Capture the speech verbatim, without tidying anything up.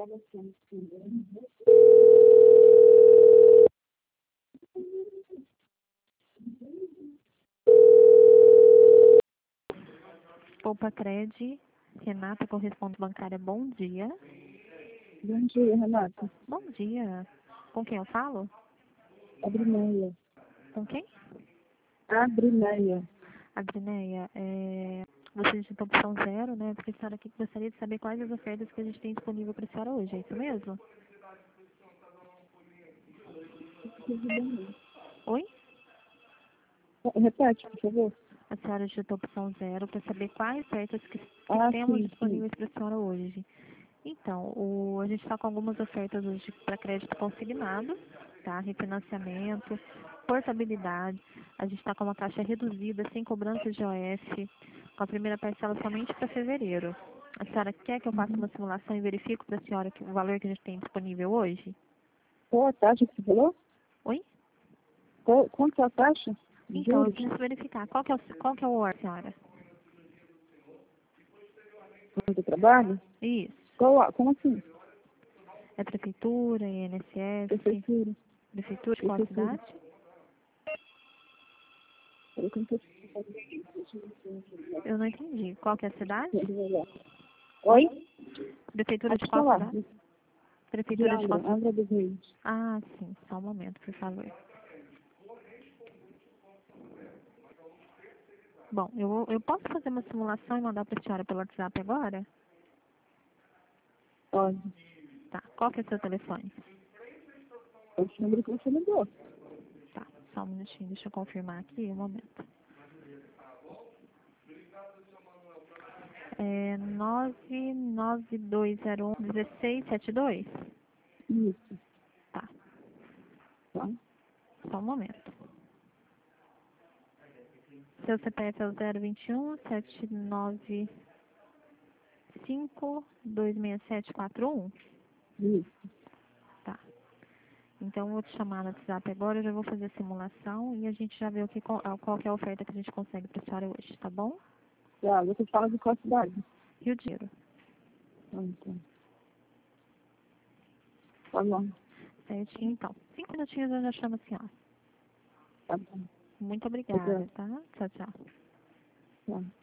Poupa Cred, Renata, correspondente bancária, bom dia. Bom dia, Renata. Bom dia. Com quem eu falo? Abrineia. Com quem? Abrineia. Adrineia, é... você digitou opção zero, né? Porque a senhora aqui gostaria de saber quais as ofertas que a gente tem disponível para a senhora hoje, é isso mesmo? Oi? Repete, por favor. A senhora digitou opção zero para saber quais ofertas que, que Ah, temos sim, disponíveis para a senhora hoje. Então, o, a gente está com algumas ofertas hoje para crédito consignado, tá? Refinanciamento, portabilidade. A gente está com uma taxa reduzida, sem cobrança de O F, com a primeira parcela somente para fevereiro. A senhora quer que eu faça uma simulação e verifique para a senhora que, o valor que a gente tem disponível hoje? Qual a taxa que você falou? Oi? Qual, quanto é a taxa? Então, eu Juros? preciso verificar. Qual que é o, qual que é o O R, senhora? Do trabalho? Isso. Qual, a- como assim? É prefeitura, I N S S, Prefeitura. prefeitura de qual Prefeitura. cidade? Eu não tô- Eu não entendi. Qual que é a cidade? Oi? Prefeitura de Pode qual falar. cidade? De Prefeitura de Angra, qual cidade? Angra dos Reis. Ah, sim. Só um momento, por favor. Bom, eu, vou- eu posso fazer uma simulação e mandar para a senhora pelo WhatsApp agora? Pode. Tá. Qual que é o seu telefone? É o número que você ligou. Tá. Só um minutinho. Deixa eu confirmar aqui. Um momento. É nove nove dois zero um um seis sete dois? Isso. Tá. Tá? Só um momento. Seu C P F é o zero vinte e um, sete nove cinco, dois seis sete quatro um? Isso. Tá. Então, eu vou te chamar no WhatsApp agora, eu já vou fazer a simulação e a gente já vê o que, qual qual que é a oferta que a gente consegue para a senhora hoje, tá bom? Tá, você fala de qual cidade? Rio de Janeiro. Ah, então. Tá bom. Certinho, então. Cinco minutinhos eu já chamo a senhora. Tá bom. Muito Obrigada. obrigada, tá? Tchau, tchau. Tá.